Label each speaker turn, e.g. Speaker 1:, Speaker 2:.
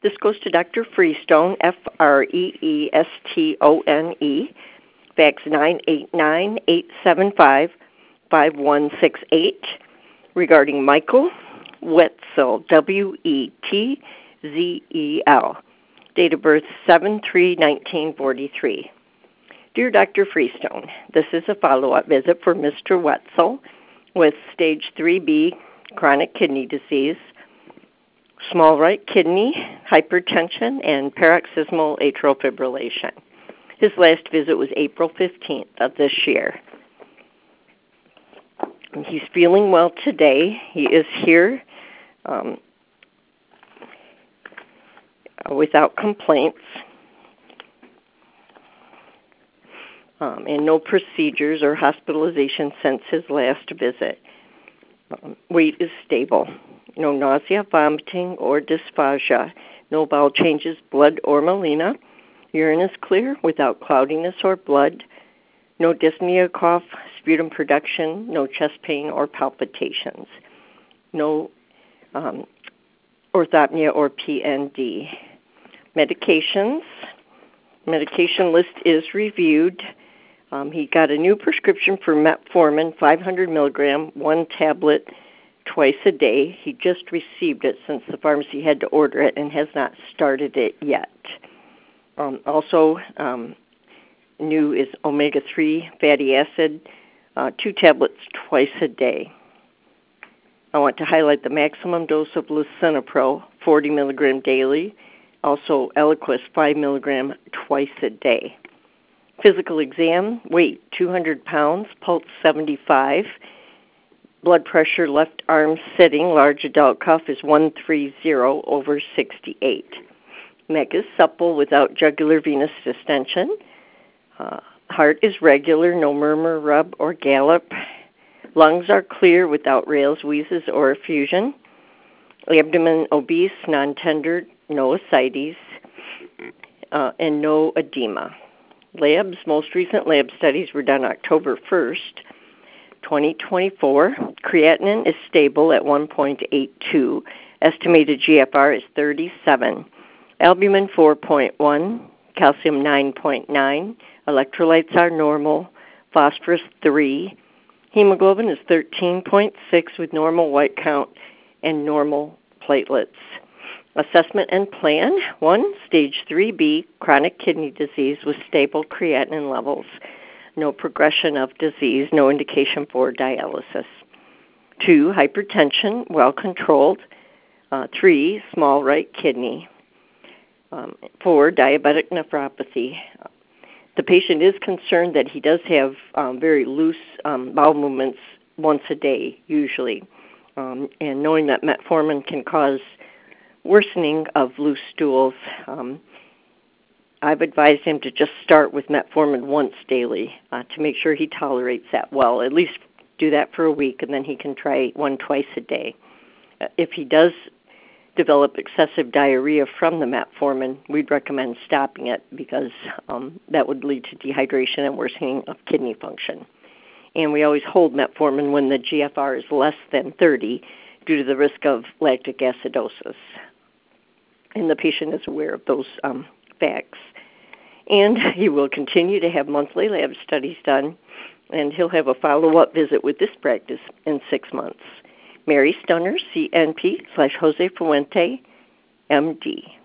Speaker 1: This goes to Dr. Freestone, Freestone, fax 989-875-5168, regarding Michael Wetzel, Wetzel, date of birth 7/3/1943. Dear Dr. Freestone, this is a follow-up visit for Mr. Wetzel with stage 3B chronic kidney disease, small right kidney, hypertension, and paroxysmal atrial fibrillation. His last visit was April 15th of this year. He's feeling well today. He is here without complaints and no procedures or hospitalization since his last visit. Weight is stable. No nausea, vomiting, or dysphagia. No bowel changes, blood, or melena. Urine is clear without cloudiness or blood. No dyspnea, cough, sputum production. No chest pain or palpitations. No orthopnea or PND. Medications. Medication list is reviewed. He got a new prescription for metformin, 500 milligram, 1 tablet twice a day. He just received it since the pharmacy had to order it and has not started it yet. Also, new is omega-3 fatty acid, 2 tablets twice a day. I want to highlight the maximum dose of lisinopril, 40 milligram daily. Also, Eliquis, 5 milligram twice a day. Physical exam, weight 200 pounds, pulse 75. Blood pressure, left arm sitting, large adult cuff is 130/68. Neck is supple without jugular venous distension. Heart is regular, no murmur, rub, or gallop. Lungs are clear without rales, wheezes, or effusion. Abdomen obese, non-tender, no ascites, and no edema. Labs, most recent lab studies were done October 1st, 2024. Creatinine is stable at 1.82. Estimated GFR is 37. Albumin 4.1. Calcium 9.9. Electrolytes are normal. Phosphorus 3. Hemoglobin is 13.6 with normal white count and normal platelets. Assessment and plan. 1, stage 3B, chronic kidney disease with stable creatinine levels. No progression of disease, no indication for dialysis. 2, hypertension, well controlled. 3, small right kidney. 4, diabetic nephropathy. The patient is concerned that he does have very loose bowel movements once a day, usually. And knowing that metformin can cause worsening of loose stools, I've advised him to just start with metformin once daily to make sure he tolerates that well. At least do that for a week, and then he can try one twice a day. If he does develop excessive diarrhea from the metformin, we'd recommend stopping it because that would lead to dehydration and worsening of kidney function. And we always hold metformin when the GFR is less than 30 due to the risk of lactic acidosis. And the patient is aware of those facts. And he will continue to have monthly lab studies done, and he'll have a follow-up visit with this practice in 6 months. Mary Stunner, CNP /Jose Fuente, MD.